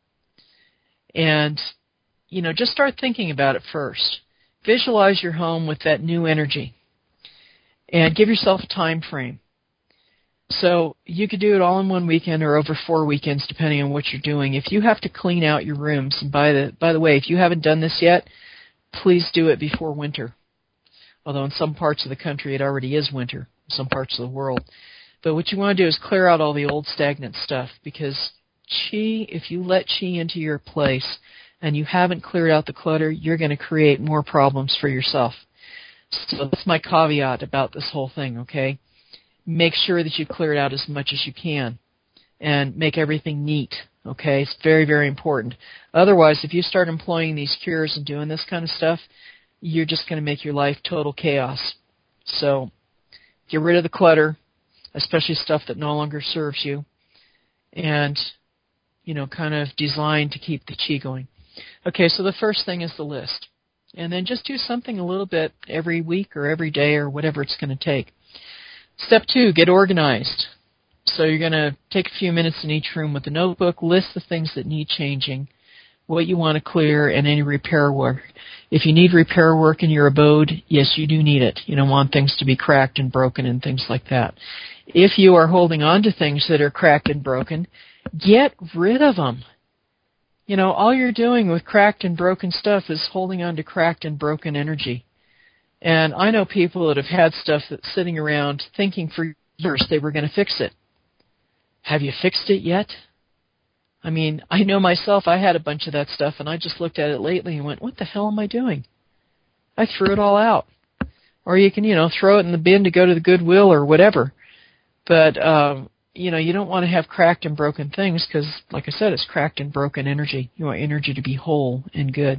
Speaker 2: And, you know, just start thinking about it first. Visualize your home with that new energy. And give yourself a time frame. So you could do it all in one weekend or over four weekends, depending on what you're doing. If you have to clean out your rooms, and by the, by the way, if you haven't done this yet, please do it before winter. Although in some parts of the country it already is winter, in some parts of the world. But what you want to do is clear out all the old stagnant stuff, because chi, if you let chi into your place and you haven't cleared out the clutter, you're going to create more problems for yourself. So that's my caveat about this whole thing, okay? Make sure that you clear it out as much as you can and make everything neat, okay? It's very, very important. Otherwise, if you start employing these cures and doing this kind of stuff, you're just going to make your life total chaos. So get rid of the clutter, especially stuff that no longer serves you, and, you know, kind of designed to keep the chi going. Okay, so the first thing is the list. And then just do something a little bit every week or every day or whatever it's going to take. Step two, get organized. So you're going to take a few minutes in each room with a notebook, list the things that need changing, what you want to clear, and any repair work. If you need repair work in your abode, yes, you do need it. You don't want things to be cracked and broken and things like that. If you are holding on to things that are cracked and broken, get rid of them. You know, all you're doing with cracked and broken stuff is holding on to cracked and broken energy. And I know people that have had stuff that's sitting around thinking for years they were going to fix it. Have you fixed it yet? I mean, I know myself, I had a bunch of that stuff, and I just looked at it lately and went, what the hell am I doing? I threw it all out. Or you can, you know, throw it in the bin to go to the Goodwill or whatever. But, um, you know, you don't want to have cracked and broken things because, like I said, it's cracked and broken energy. You want energy to be whole and good.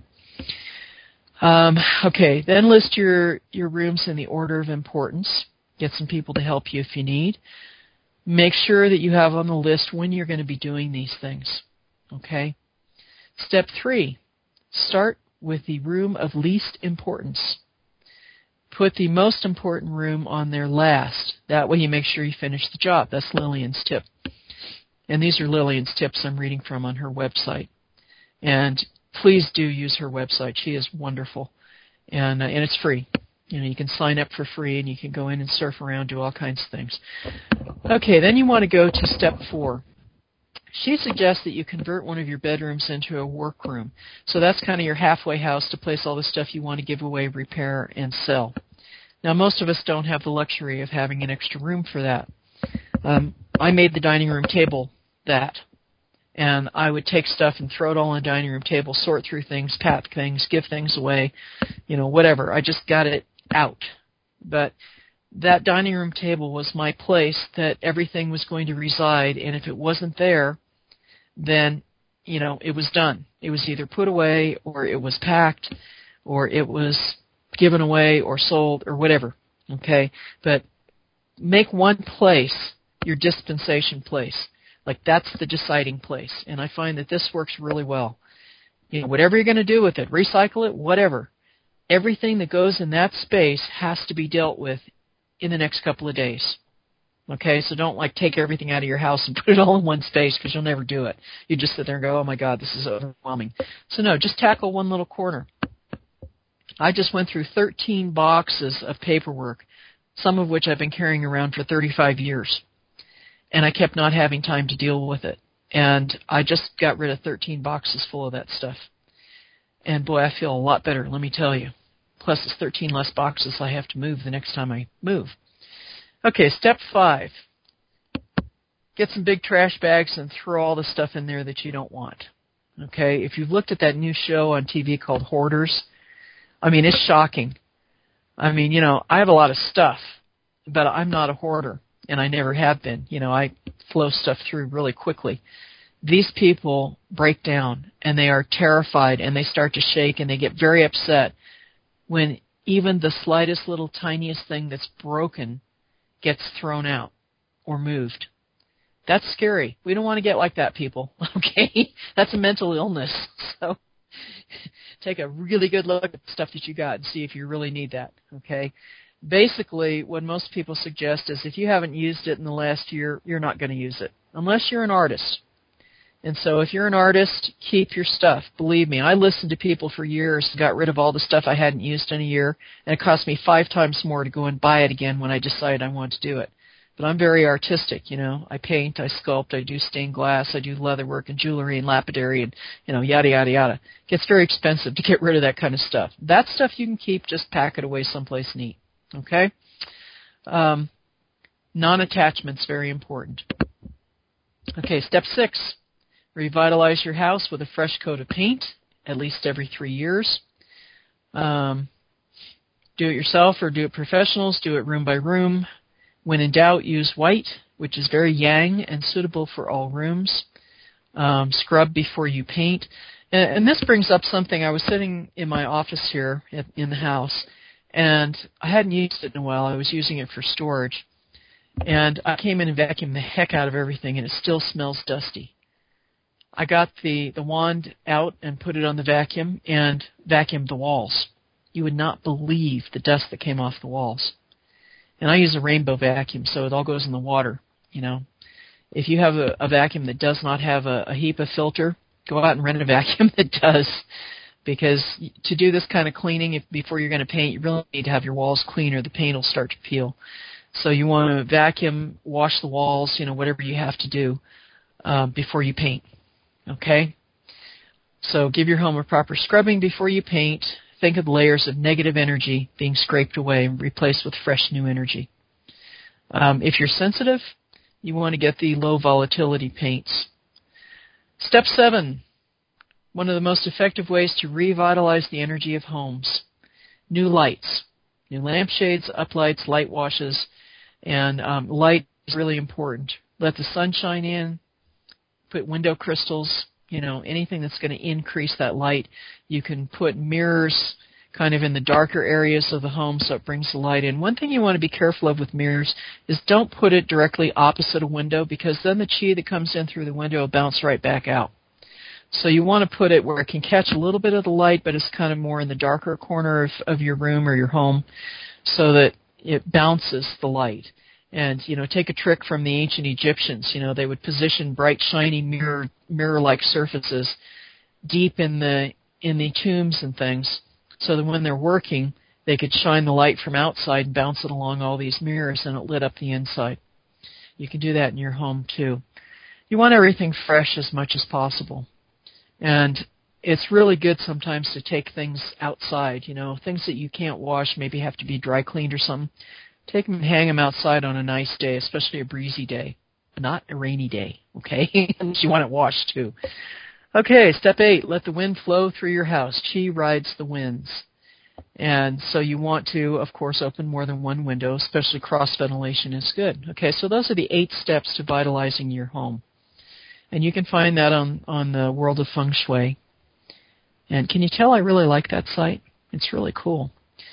Speaker 2: Um, okay, then list your, your rooms in the order of importance. Get some people to help you if you need. Make sure that you have on the list when you're going to be doing these things. Okay? Step three, start with the room of least importance. Put the most important room on there last. That way you make sure you finish the job. That's Lillian's tip. And these are Lillian's tips I'm reading from on her website. And please do use her website. She is wonderful. And, uh, and it's free. You know, you can sign up for free and you can go in and surf around, do all kinds of things. Okay, then you want to go to step four. She suggests that you convert one of your bedrooms into a workroom. So that's kind of your halfway house to place all the stuff you want to give away, repair, and sell. Now, most of us don't have the luxury of having an extra room for that. Um, I made the dining room table that. And I would take stuff and throw it all on the dining room table, sort through things, pack things, give things away, you know, whatever. I just got it out. But that dining room table was my place that everything was going to reside, and if it wasn't there, then, you know, it was done. It was either put away or it was packed or it was given away or sold or whatever, okay? But make one place your dispensation place. Like, that's the deciding place, and I find that this works really well. You know, whatever you're going to do with it, recycle it, whatever. Everything that goes in that space has to be dealt with in the next couple of days. Okay, so don't, like, take everything out of your house and put it all in one space because you'll never do it. You just sit there and go, oh, my God, this is overwhelming. So, no, just tackle one little corner. I just went through thirteen boxes of paperwork, some of which I've been carrying around for thirty-five years. And I kept not having time to deal with it. And I just got rid of thirteen boxes full of that stuff. And, boy, I feel a lot better, let me tell you. Plus, it's thirteen less boxes I have to move the next time I move. Okay, step five. Get some big trash bags and throw all the stuff in there that you don't want. Okay, if you've looked at that new show on T V called Hoarders, I mean, it's shocking. I mean, you know, I have a lot of stuff, but I'm not a hoarder. and I never have been. You know, I flow stuff through really quickly. These people break down, and they are terrified, and they start to shake, and they get very upset when even the slightest little tiniest thing that's broken gets thrown out or moved. That's scary. We don't want to get like that, people, okay? That's a mental illness. So take a really good look at the stuff that you got and see if you really need that, okay? Basically, what most people suggest is if you haven't used it in the last year, you're not going to use it, unless you're an artist. And so if you're an artist, keep your stuff. Believe me, I listened to people for years, got rid of all the stuff I hadn't used in a year, and it cost me five times more to go and buy it again when I decided I wanted to do it. But I'm very artistic, you know. I paint, I sculpt, I do stained glass, I do leatherwork and jewelry and lapidary and, you know, yada, yada, yada. It gets very expensive to get rid of that kind of stuff. That stuff you can keep, just pack it away someplace neat, okay? Um, non-attachment's very important. Okay, step six. Revitalize your house with a fresh coat of paint, at least every three years. Um, do it yourself or do it professionals. Do it room by room. When in doubt, use white, which is very yang and suitable for all rooms. Um, scrub before you paint. And, and this brings up something. I was sitting in my office here in, in the house, and I hadn't used it in a while. I was using it for storage. And I came in and vacuumed the heck out of everything, and it still smells dusty. I got the, the wand out and put it on the vacuum and vacuumed the walls. You would not believe the dust that came off the walls. And I use a rainbow vacuum, so it all goes in the water, you know. If you have a, a vacuum that does not have a, a HEPA filter, go out and rent a vacuum that does. Because to do this kind of cleaning if, before you're going to paint, you really need to have your walls clean or the paint will start to peel. So you want to vacuum, wash the walls, you know, whatever you have to do uh, before you paint. Okay? So give your home a proper scrubbing before you paint. Think of layers of negative energy being scraped away and replaced with fresh new energy. Um, if you're sensitive, you want to get the low volatility paints. Step seven, one of the most effective ways to revitalize the energy of homes. New lights. New lampshades, uplights, light washes, and um, light is really important. Let the sun shine in. Put window crystals, you know, anything that's going to increase that light. You can put mirrors kind of in the darker areas of the home so it brings the light in. One thing you want to be careful of with mirrors is don't put it directly opposite a window because then the chi that comes in through the window will bounce right back out. So you want to put it where it can catch a little bit of the light, but it's kind of more in the darker corner of, of your room or your home so that it bounces the light. And, you know, take a trick from the ancient Egyptians. You know, they would position bright, shiny mirror, mirror-like surfaces deep in the in the tombs and things so that when they're working, they could shine the light from outside and bounce it along all these mirrors, and it lit up the inside. You can do that in your home, too. You want everything fresh as much as possible. And it's really good sometimes to take things outside, you know, things that you can't wash, maybe have to be dry cleaned or something. Take them and hang them outside on a nice day, especially a breezy day, not a rainy day, okay? You want it washed, too. Okay, step eight, let the wind flow through your house. Chi rides the winds. And so you want to, of course, open more than one window, especially cross ventilation is good. Okay, so those are the eight steps to vitalizing your home. And you can find that on, on the World of Feng Shui. And can you tell I really like that site? It's really cool.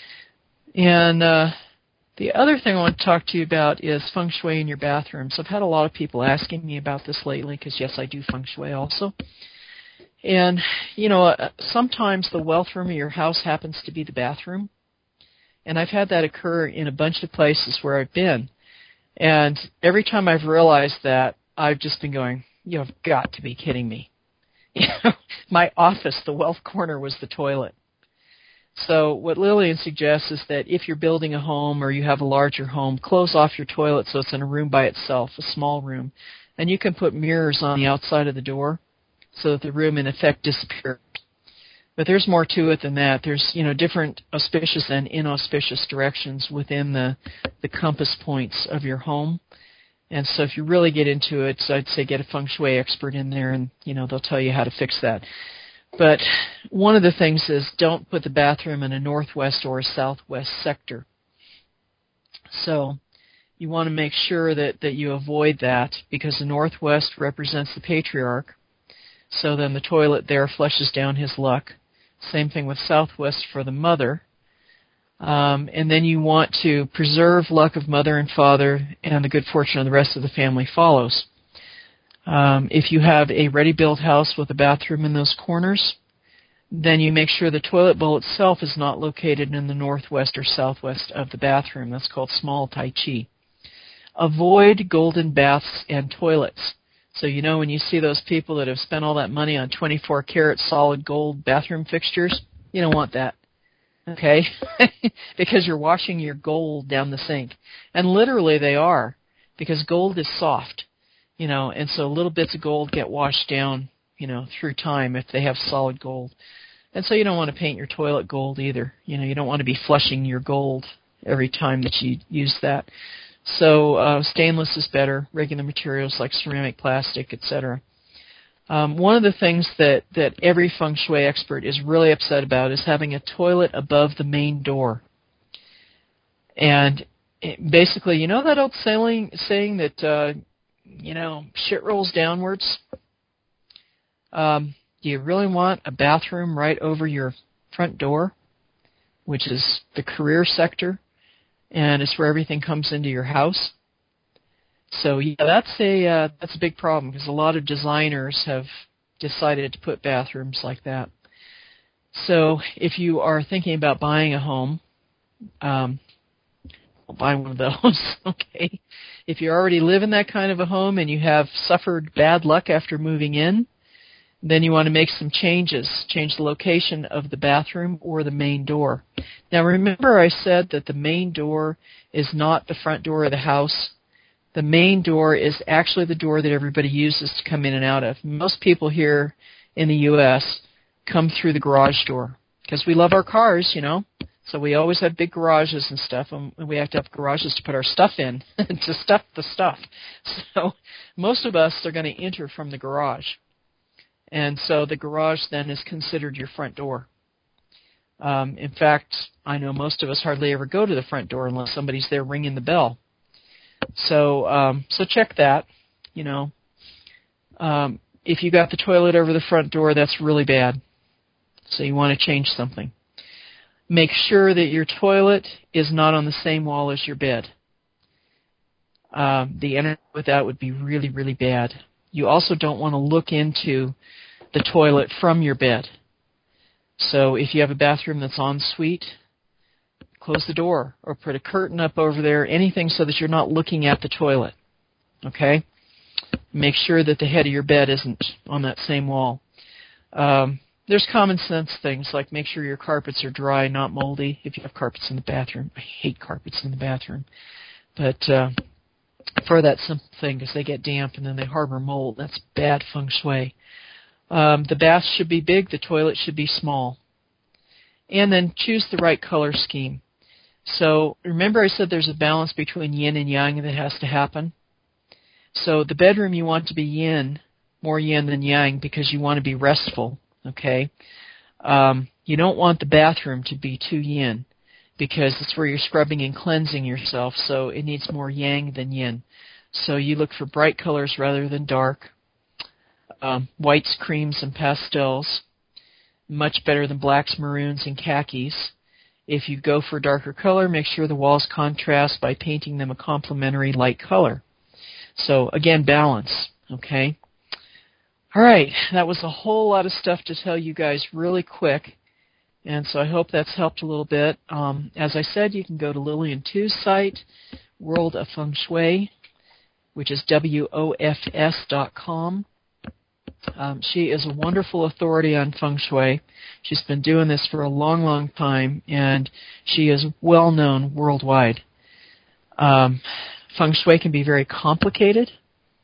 Speaker 2: And uh, the other thing I want to talk to you about is Feng Shui in your bathrooms. I've had a lot of people asking me about this lately because, yes, I do Feng Shui also. And, you know, uh, sometimes the wealth room of your house happens to be the bathroom. And I've had that occur in a bunch of places where I've been. And every time I've realized that, I've just been going, you've got to be kidding me. You know, my office, the wealth corner, was the toilet. So what Lillian suggests is that if you're building a home or you have a larger home, close off your toilet so it's in a room by itself, a small room. And you can put mirrors on the outside of the door so that the room, in effect, disappears. But there's more to it than that. There's, you know, different auspicious and inauspicious directions within the, the compass points of your home. And so if you really get into it, so I'd say get a Feng Shui expert in there and, you know, they'll tell you how to fix that. But one of the things is don't put the bathroom in a northwest or a southwest sector. So you want to make sure that, that you avoid that, because the northwest represents the patriarch. So then the toilet there flushes down his luck. Same thing with southwest for the mother. Um, and then you want to preserve luck of mother and father, and the good fortune of the rest of the family follows. Um, if you have a ready-built house with a bathroom in those corners, then you make sure the toilet bowl itself is not located in the northwest or southwest of the bathroom. That's called small tai chi. Avoid golden baths and toilets. So you know when you see those people that have spent all that money on twenty-four karat solid gold bathroom fixtures, you don't want that, okay? Because you're washing your gold down the sink. And literally they are, because gold is soft, you know, and so little bits of gold get washed down, you know, through time if they have solid gold. And so you don't want to paint your toilet gold either. You know, you don't want to be flushing your gold every time that you use that. So uh, stainless is better, regular materials like ceramic, plastic, et cetera. Um, one of the things that, that every feng shui expert is really upset about is having a toilet above the main door. And it, basically, you know that old saying, saying that, uh, you know, shit rolls downwards? Um, do you really want a bathroom right over your front door, which is the career sector? And it's where everything comes into your house. So yeah, that's a uh, that's a big problem, because a lot of designers have decided to put bathrooms like that. So if you are thinking about buying a home, um, well, buy one of those, okay? If you already live in that kind of a home and you have suffered bad luck after moving in, then you want to make some changes, change the location of the bathroom or the main door. Now remember I said that the main door is not the front door of the house. The main door is actually the door that everybody uses to come in and out of. Most people here in the U S come through the garage door, because we love our cars, you know. So we always have big garages and stuff, and we have to have garages to put our stuff in, to stuff the stuff. So most of us are going to enter from the garage. And so the garage then is considered your front door. Um, in fact, I know most of us hardly ever go to the front door unless somebody's there ringing the bell. So um, so check that. You know, um, if you got the toilet over the front door, that's really bad. So you want to change something. Make sure that your toilet is not on the same wall as your bed. Um, the energy with that would be really, really bad. You also don't want to look into the toilet from your bed. So if you have a bathroom that's en suite, close the door or put a curtain up over there, anything so that you're not looking at the toilet. Okay? Make sure that the head of your bed isn't on that same wall. Um, there's common sense things like make sure your carpets are dry, not moldy, if you have carpets in the bathroom. I hate carpets in the bathroom. But uh, for that simple thing, because they get damp and then they harbor mold. That's bad feng shui. Um, the bath should be big, the toilet should be small. And then choose the right color scheme. So remember I said there's a balance between yin and yang that has to happen? So the bedroom you want to be yin, more yin than yang, because you want to be restful, okay? Um, you don't want the bathroom to be too yin, because it's where you're scrubbing and cleansing yourself, so it needs more yang than yin. So you look for bright colors rather than dark. Um, whites, creams, and pastels, much better than blacks, maroons, and khakis. If you go for darker color, make sure the walls contrast by painting them a complementary light color. So, again, balance, okay? All right, that was a whole lot of stuff to tell you guys really quick, and so I hope that's helped a little bit. Um, as I said, you can go to Lillian Tu's site, World of Feng Shui, which is W O F S dot com. Um, she is a wonderful authority on feng shui. She's been doing this for a long, long time, and she is well known worldwide. Um, feng shui can be very complicated,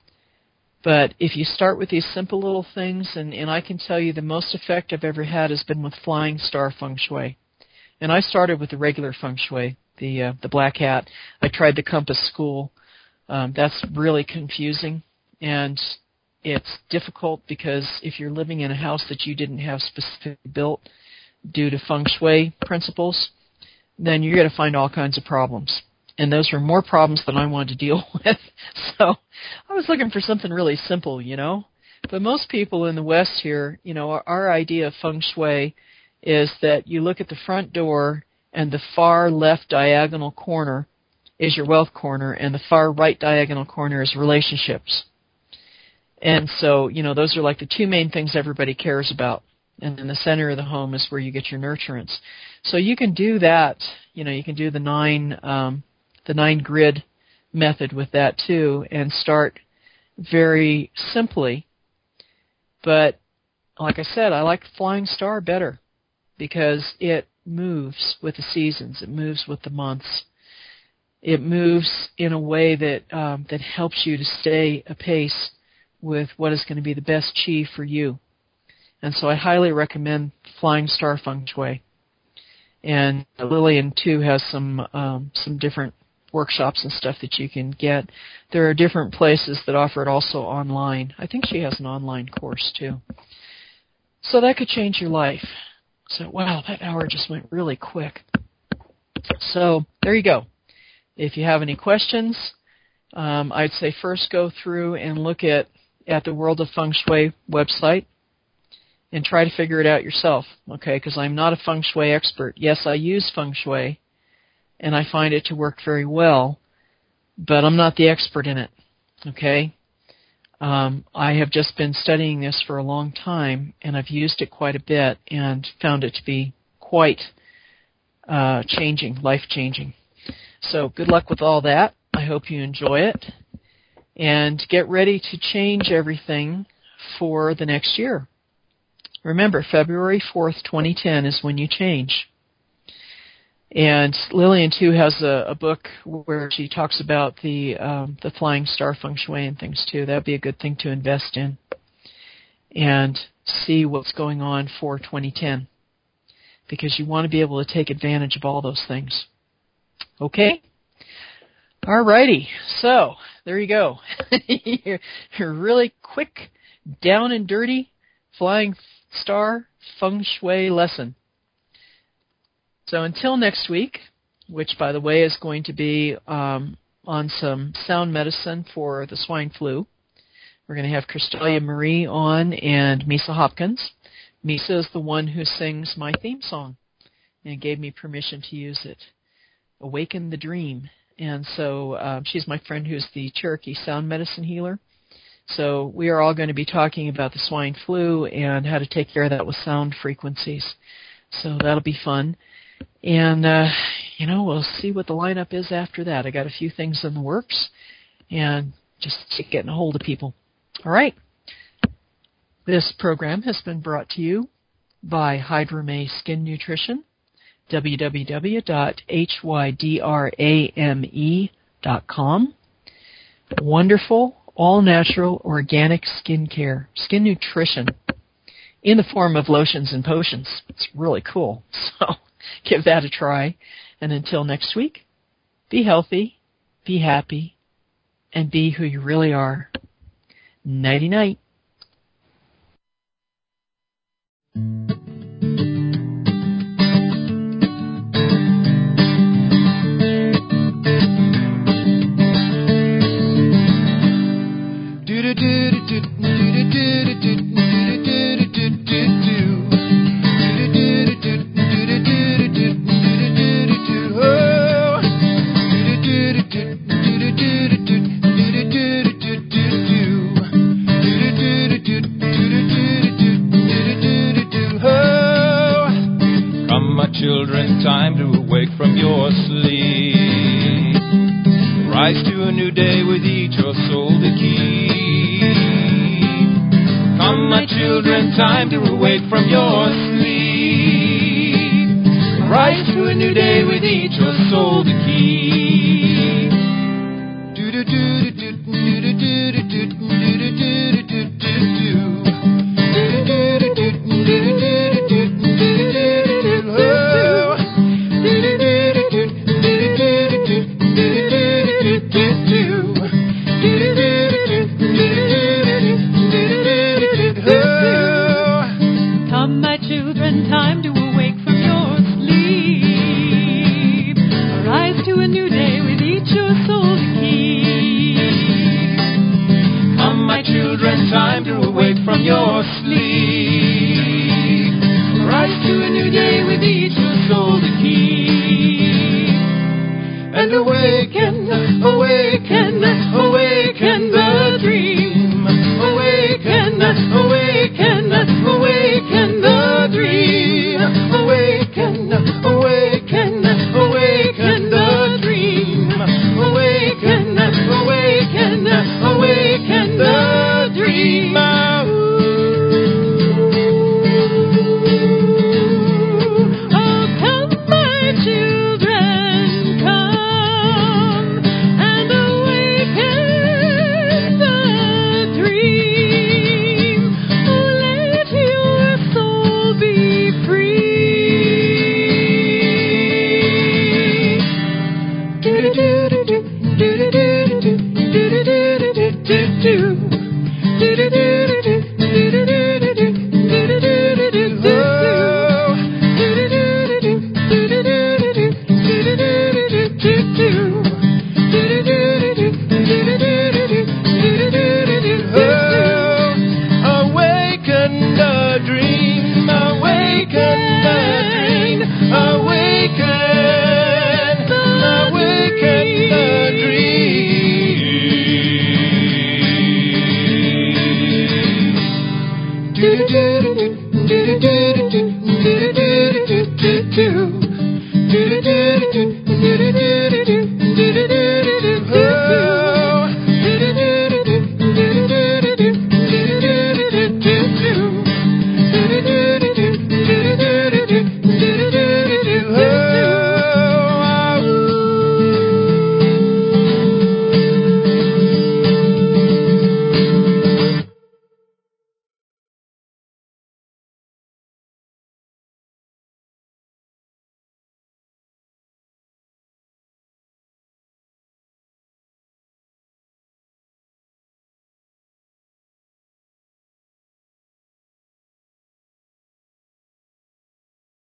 Speaker 2: but if you start with these simple little things, and, and I can tell you the most effect I've ever had has been with Flying Star Feng Shui. And I started with the regular feng shui, the uh, the black hat. I tried the Compass School. Um, that's really confusing, and it's difficult because if you're living in a house that you didn't have specifically built due to feng shui principles, then you're going to find all kinds of problems. and those were more problems than I wanted to deal with. So I was looking for something really simple, you know. But most people in the West here, you know, our, our idea of feng shui is that you look at the front door and the far left diagonal corner is your wealth corner, and the far right diagonal corner is relationships. And so, you know, those are like the two main things everybody cares about. And in the center of the home is where you get your nurturance. So you can do that, you know, you can do the nine, um, the nine grid method with that too, and start very simply. But like I said, I like Flying Star better because it moves with the seasons. It moves with the months. It moves in a way that um, that helps you to stay apace with what is going to be the best chi for you. And so I highly recommend Flying Star Feng Shui. And Lillian, too, has some um, some different workshops and stuff that you can get. There are different places that offer it also online. I think she has an online course, too. So that could change your life. So, wow, that hour just went really quick. So there you go. If you have any questions, um, I'd say first go through and look at, at the World of Feng Shui website and try to figure it out yourself, okay, because I'm not a Feng Shui expert. Yes, I use Feng Shui, and I find it to work very well, but I'm not the expert in it, okay? Um, I have just been studying this for a long time, and I've used it quite a bit and found it to be quite uh, changing, life-changing. So good luck with all that. I hope you enjoy it. And get ready to change everything for the next year. Remember, February fourth, twenty ten is when you change. And Lillian, too, has a, a book where she talks about the um, the Flying Star Feng Shui and things, too. That would be a good thing to invest in and see what's going on for twenty ten, because you want to be able to take advantage of all those things. Okay? All righty. So, there you go. You're really quick, down and dirty, Flying Star Feng Shui lesson. So until next week, which, by the way, is going to be um, on some sound medicine for the swine flu, we're going to have Cristelia Marie on and Misa Hopkins. Misa is the one who sings my theme song and gave me permission to use it, Awaken the Dream. And so uh, she's my friend who's the Cherokee sound medicine healer. So we are all going to be talking about the swine flu and how to take care of that with sound frequencies. So that'll be fun. And, uh, you know, we'll see what the lineup is after that. I got a few things in the works and just getting a hold of people. All right. This program has been brought to you by Hydrame Skin Nutrition, w w w dot hydrame dot com. Wonderful, all-natural, organic skin care, skin nutrition in the form of lotions and potions. It's really cool. So give that a try. And until next week, be healthy, be happy, and be who you really are. Nighty-night.
Speaker 1: Children, time to awake from your sleep. Rise to a new day with each your soul to keep. Come, my children, time to awake from your sleep. Rise to a new day with each your soul to keep. Do do do do do do do do do do do do.
Speaker 3: Come, my children, time to awake from your sleep. Arise to a new day with each
Speaker 1: sleep. Rise to a new day with each your soul to keep. And awaken, awaken, awaken the dream. Awaken, awaken, awaken the dream. Awaken, awaken, awaken the dream. Awaken, awaken, awaken the dream. Do do do do do do do do do do do do do.